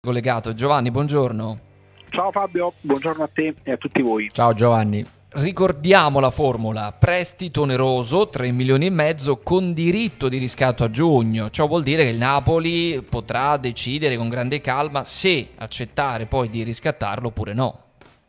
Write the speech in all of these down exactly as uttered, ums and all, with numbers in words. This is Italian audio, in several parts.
Collegato. Giovanni, buongiorno. Ciao Fabio, buongiorno a te e a tutti voi. Ciao Giovanni. Ricordiamo la formula: prestito oneroso tre milioni e mezzo con diritto di riscatto a giugno. Ciò vuol dire che il Napoli potrà decidere con grande calma se accettare poi di riscattarlo oppure no.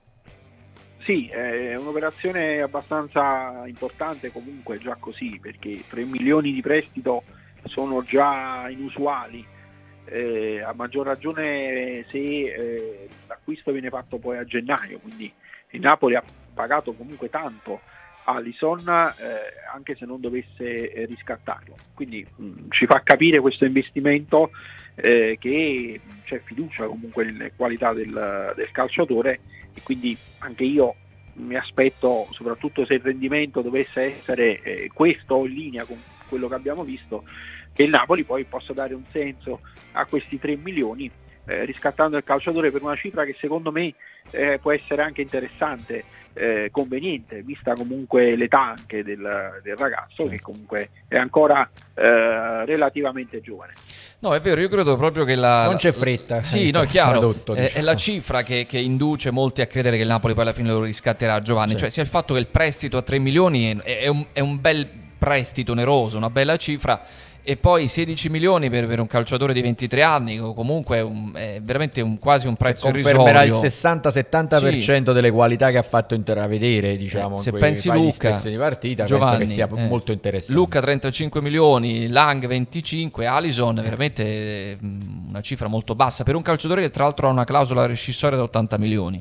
Sì, è un'operazione abbastanza importante comunque già così, perché tre milioni di prestito sono già inusuali. Eh, a maggior ragione se eh, l'acquisto viene fatto poi a gennaio, quindi il Napoli ha pagato comunque tanto Alisson eh, anche se non dovesse eh, riscattarlo, quindi mh, ci fa capire questo investimento eh, che c'è fiducia comunque nelle qualità del, del calciatore, e quindi anche io mi aspetto, soprattutto se il rendimento dovesse essere eh, questo in linea con quello che abbiamo visto, che il Napoli poi possa dare un senso a questi tre milioni eh, riscattando il calciatore per una cifra che secondo me eh, può essere anche interessante, eh, conveniente, vista comunque l'età anche del, del ragazzo, che comunque è ancora eh, relativamente giovane. No, è vero, io credo proprio che la... Non c'è fretta. La, sì, no, è chiaro, tradotto, è, diciamo. è la cifra che, che induce molti a credere che il Napoli poi alla fine lo riscatterà, Giovanni. Sì. Cioè sia il fatto che il prestito a tre milioni è, è, un, è un bel prestito oneroso, una bella cifra, e poi sedici milioni per, per un calciatore di ventitré anni, comunque è, un, è veramente un, quasi un prezzo irrisorio. Confermerà il sessanta settanta per cento sì. delle qualità che ha fatto intravedere, diciamo, eh, se in quei pensi Luca di partita, Giovanni, penso che sia eh, molto interessante. Luca trentacinque milioni, Lang venticinque, Alisson veramente eh, una cifra molto bassa per un calciatore che tra l'altro ha una clausola rescissoria da ottanta milioni.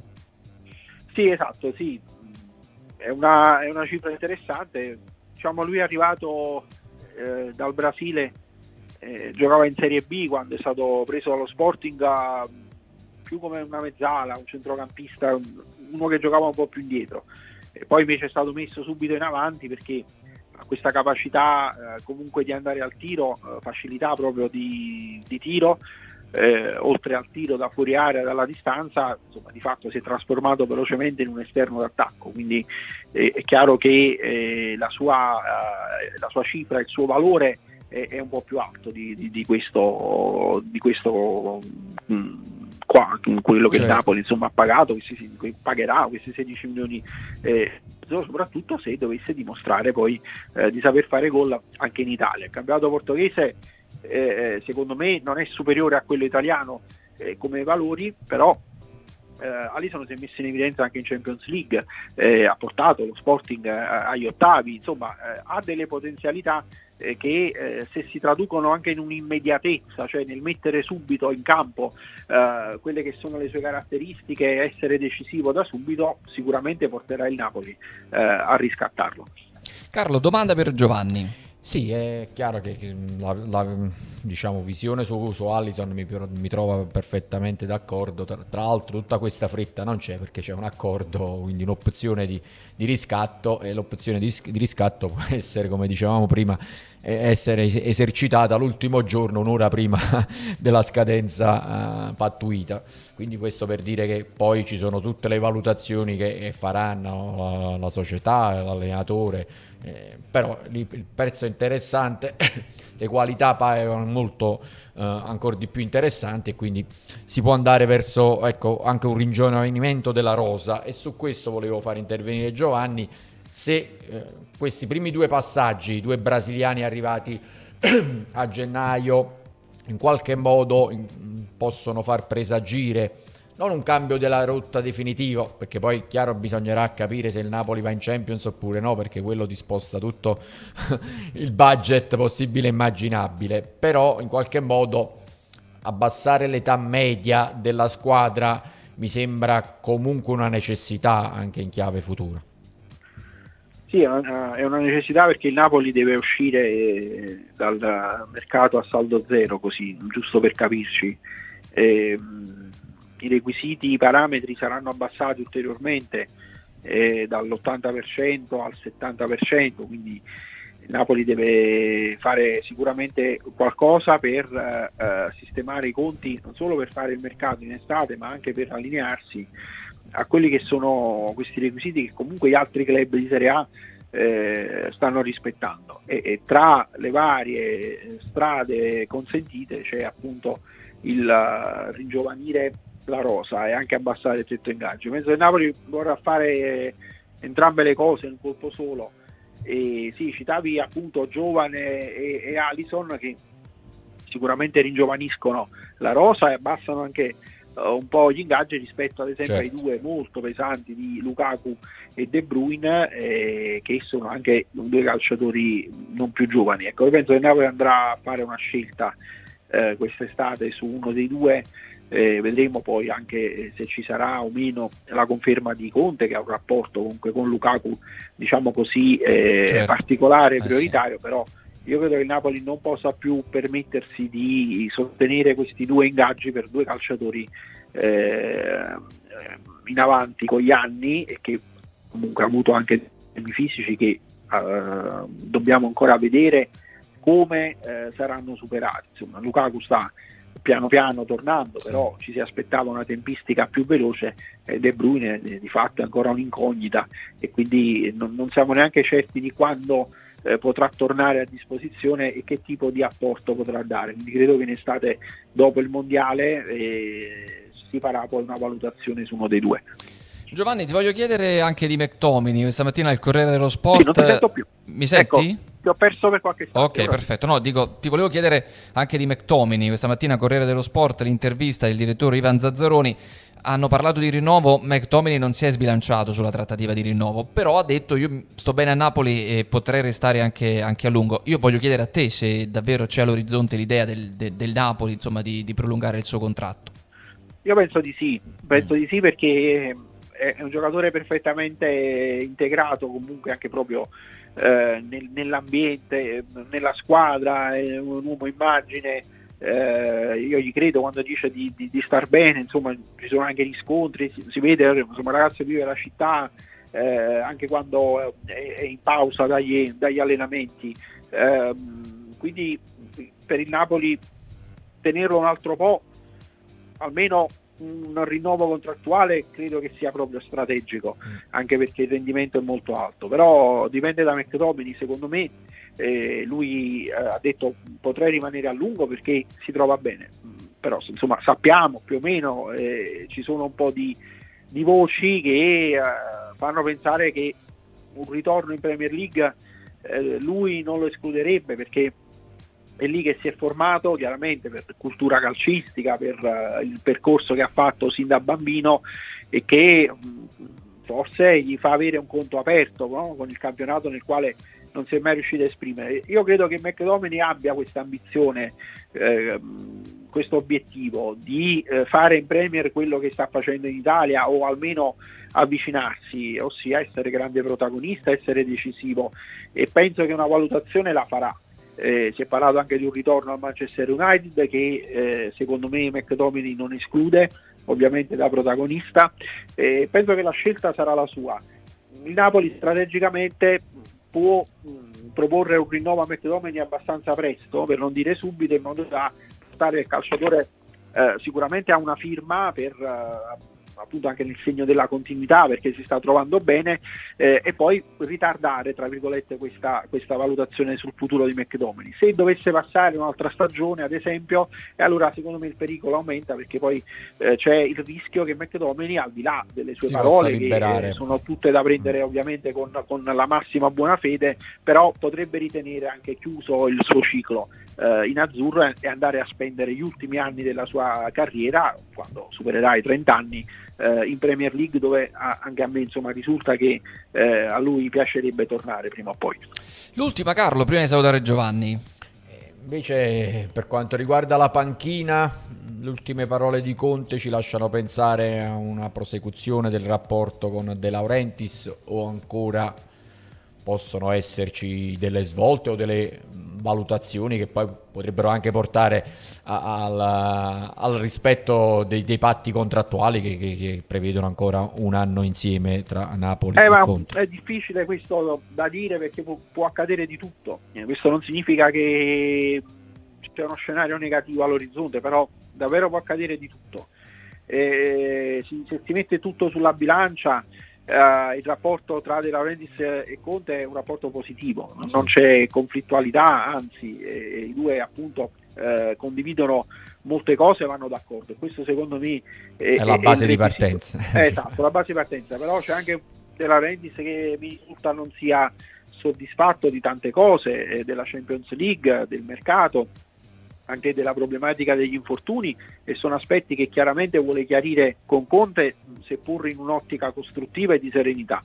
Sì, esatto, sì, è una, è una cifra interessante. Diciamo, lui è arrivato eh, dal Brasile, eh, giocava in Serie B quando è stato preso dallo Sporting, a, più come una mezzala, un centrocampista, uno che giocava un po' più indietro, e poi invece è stato messo subito in avanti perché ha questa capacità eh, comunque di andare al tiro, eh, facilità proprio di, di tiro. Eh, oltre al tiro da fuori area, dalla distanza, insomma, di fatto si è trasformato velocemente in un esterno d'attacco, quindi eh, è chiaro che eh, la, sua, eh, la sua cifra, il suo valore è, è un po' più alto di, di, di questo, di questo mh, qua, quello che certo. il Napoli insomma ha pagato, questi, pagherà questi sedici milioni, eh, soprattutto se dovesse dimostrare poi eh, di saper fare gol anche in Italia. Il campionato portoghese Eh, secondo me non è superiore a quello italiano eh, come valori, però eh, Alisson si è messo in evidenza anche in Champions League, eh, ha portato lo Sporting eh, agli ottavi, insomma eh, ha delle potenzialità eh, che eh, se si traducono anche in un'immediatezza, cioè nel mettere subito in campo eh, quelle che sono le sue caratteristiche, essere decisivo da subito, sicuramente porterà il Napoli eh, a riscattarlo. Carlo, domanda per Giovanni. Sì, è chiaro che la, la diciamo, visione su, su Alisson mi, mi trova perfettamente d'accordo. Tra, tra l'altro tutta questa fretta non c'è, perché c'è un accordo, quindi un'opzione di, di riscatto, e l'opzione di, di riscatto può essere, come dicevamo prima, essere esercitata l'ultimo giorno, un'ora prima della scadenza uh, pattuita. Quindi questo per dire che poi ci sono tutte le valutazioni che faranno la, la società, l'allenatore, eh, però lì il prezzo è interessante, le qualità paiono molto uh, ancora di più interessanti, e quindi si può andare verso, ecco, anche un ringiovanimento della rosa. E su questo volevo fare intervenire Giovanni. Se eh, questi primi due passaggi, i due brasiliani arrivati a gennaio, in qualche modo in, possono far presagire non un cambio della rotta definitivo, perché poi chiaro bisognerà capire se il Napoli va in Champions oppure no, perché quello ti sposta tutto il budget possibile e immaginabile, però in qualche modo abbassare l'età media della squadra mi sembra comunque una necessità anche in chiave futura. Sì, è una, è una necessità, perché il Napoli deve uscire dal mercato a saldo zero, così, giusto per capirci. Eh, I requisiti, i parametri saranno abbassati ulteriormente eh, dall'ottanta per cento al settanta per cento, quindi il Napoli deve fare sicuramente qualcosa per eh, sistemare i conti, non solo per fare il mercato in estate, ma anche per allinearsi a quelli che sono questi requisiti che comunque gli altri club di Serie A eh, stanno rispettando, e, e tra le varie strade consentite c'è appunto il uh, ringiovanire la rosa e anche abbassare il tetto ingaggio. Penso che Napoli vorrà fare eh, entrambe le cose in un colpo solo. E sì, citavi appunto Giovane e, e Alisson, che sicuramente ringiovaniscono la rosa e abbassano anche uh, un po' gli ingaggi rispetto ad esempio certo. ai due molto pesanti di Lukaku e De Bruyne, eh, che sono anche due calciatori non più giovani. Ecco, io penso che Napoli andrà a fare una scelta eh, quest'estate su uno dei due. Eh, vedremo poi anche se ci sarà o meno la conferma di Conte, che ha un rapporto comunque con Lukaku diciamo così eh, certo. particolare, prioritario, eh sì. Però io credo che il Napoli non possa più permettersi di sostenere questi due ingaggi per due calciatori eh, in avanti con gli anni e che comunque ha avuto anche temi fisici che eh, dobbiamo ancora vedere come eh, saranno superati. Insomma, Lukaku sta piano piano tornando, sì. Però ci si aspettava una tempistica più veloce, eh, De Bruyne eh, di fatto è ancora un'incognita e quindi non, non siamo neanche certi di quando eh, potrà tornare a disposizione e che tipo di apporto potrà dare. Quindi credo che in estate, dopo il mondiale, eh, si farà poi una valutazione su uno dei due. Giovanni, ti voglio chiedere anche di McTominay. Questa mattina il Corriere dello Sport. Sì, non ti sento più. Mi senti? Ecco. Ti ho perso per qualche istante. Ok, però. Perfetto. No, dico, ti volevo chiedere anche di McTominay. Questa mattina Corriere dello Sport, l'intervista del direttore Ivan Zazzaroni, hanno parlato di rinnovo. McTominay non si è sbilanciato sulla trattativa di rinnovo, però ha detto io sto bene a Napoli e potrei restare anche, anche a lungo. Io voglio chiedere a te se davvero c'è all'orizzonte l'idea del, del, del Napoli, insomma, di, di prolungare il suo contratto. Io penso di sì, penso mm. di sì perché è un giocatore perfettamente integrato comunque anche proprio eh, nel, nell'ambiente, nella squadra, è un uomo immagine, eh, io gli credo quando dice di, di, di star bene, insomma ci sono anche riscontri, si, si vede, insomma un ragazzo vive la città eh, anche quando è, è in pausa dagli, dagli allenamenti, eh, quindi per il Napoli tenerlo un altro po', almeno un rinnovo contrattuale credo che sia proprio strategico, anche perché il rendimento è molto alto, però dipende da McTominay. Secondo me eh, lui eh, ha detto potrei rimanere a lungo perché si trova bene, però insomma sappiamo più o meno, eh, ci sono un po' di, di voci che eh, fanno pensare che un ritorno in Premier League eh, lui non lo escluderebbe, perché è lì che si è formato chiaramente per cultura calcistica, per uh, il percorso che ha fatto sin da bambino e che mh, forse gli fa avere un conto aperto, no? Con il campionato nel quale non si è mai riuscito a esprimere. Io credo che McTominay abbia questa ambizione, eh, questo obiettivo di eh, fare in Premier quello che sta facendo in Italia o almeno avvicinarsi, ossia essere grande protagonista, essere decisivo, e penso che una valutazione la farà. Eh, si è parlato anche di un ritorno al Manchester United che eh, secondo me McTominay non esclude, ovviamente da protagonista. Eh, penso che la scelta sarà la sua. Il Napoli strategicamente può mh, proporre un rinnovo a McTominay abbastanza presto, per non dire subito, in modo da portare il calciatore eh, sicuramente a una firma per eh, appunto anche nel segno della continuità, perché si sta trovando bene, eh, e poi ritardare tra virgolette questa, questa valutazione sul futuro di McTominay. Se dovesse passare un'altra stagione ad esempio, e allora secondo me il pericolo aumenta, perché poi eh, c'è il rischio che McTominay, al di là delle sue si parole che eh, sono tutte da prendere ovviamente con, con la massima buona fede, però potrebbe ritenere anche chiuso il suo ciclo eh, in azzurro e andare a spendere gli ultimi anni della sua carriera, quando supererà i trenta anni, in Premier League, dove anche a me insomma risulta che eh, a lui piacerebbe tornare prima o poi. L'ultima, Carlo, prima di salutare Giovanni. Eh, invece per quanto riguarda la panchina, le ultime parole di Conte ci lasciano pensare a una prosecuzione del rapporto con De Laurentiis, o ancora possono esserci delle svolte o delle valutazioni che poi potrebbero anche portare a, al, al rispetto dei, dei patti contrattuali che, che, che prevedono ancora un anno insieme tra Napoli eh, e ma Conte. È difficile questo da dire, perché può, può accadere di tutto. Eh, questo non significa che c'è uno scenario negativo all'orizzonte, però davvero può accadere di tutto. Eh, si, se si mette tutto sulla bilancia, Uh, il rapporto tra De Laurentiis e Conte è un rapporto positivo, non, non c'è conflittualità, anzi eh, i due appunto eh, condividono molte cose vanno d'accordo. Questo secondo me è, è la è, base è di partenza. Eh, esatto, la base di partenza, però c'è anche De Laurentiis che mi risulta non sia soddisfatto di tante cose, eh, della Champions League, del mercato, anche della problematica degli infortuni, e sono aspetti che chiaramente vuole chiarire con Conte, seppur in un'ottica costruttiva e di serenità.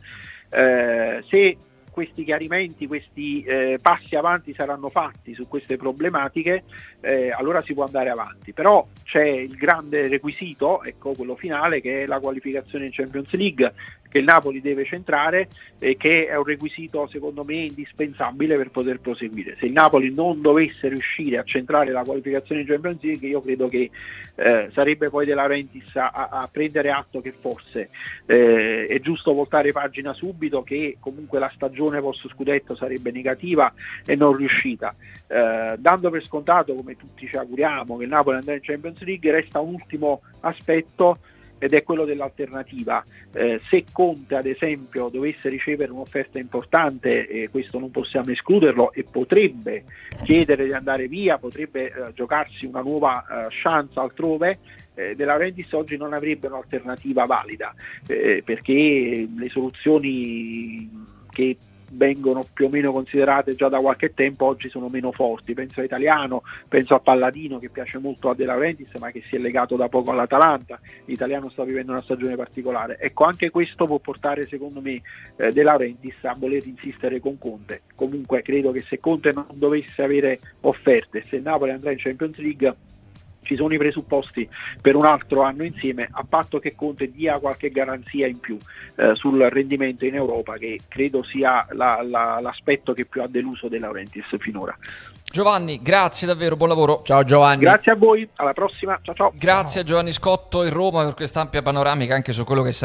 Eh, se questi chiarimenti, questi eh, passi avanti saranno fatti su queste problematiche, eh, allora si può andare avanti. Però c'è il grande requisito, ecco, quello finale, che è la qualificazione in Champions League, che il Napoli deve centrare e che è un requisito secondo me indispensabile per poter proseguire. Se il Napoli non dovesse riuscire a centrare la qualificazione in Champions League, io credo che eh, sarebbe poi De Laurentiis a, a prendere atto che forse eh, è giusto voltare pagina subito, che comunque la stagione post scudetto sarebbe negativa e non riuscita. Eh, dando per scontato, come tutti ci auguriamo, che il Napoli andrà in Champions League, resta un ultimo aspetto, ed è quello dell'alternativa. Eh, se Conte ad esempio dovesse ricevere un'offerta importante, e questo non possiamo escluderlo, e potrebbe chiedere di andare via, potrebbe eh, giocarsi una nuova eh, chance altrove, eh, De Laurentiis oggi non avrebbe un'alternativa valida, eh, perché le soluzioni che vengono più o meno considerate già da qualche tempo oggi sono meno forti. Penso a Italiano, penso a Palladino, che piace molto a De Laurentiis ma che si è legato da poco all'Atalanta. L'Italiano sta vivendo una stagione particolare. Ecco, anche questo può portare secondo me eh, De Laurentiis a voler insistere con Conte. Comunque credo che se Conte non dovesse avere offerte, se il Napoli andrà in Champions League, ci sono i presupposti per un altro anno insieme, a patto che Conte dia qualche garanzia in più eh, sul rendimento in Europa, che credo sia la, la, l'aspetto che più ha deluso De Laurentiis finora. Giovanni, grazie davvero, buon lavoro. Ciao Giovanni. Grazie a voi, alla prossima, ciao ciao. Grazie ciao. a Giovanni Scotto in Roma per questa ampia panoramica anche su quello che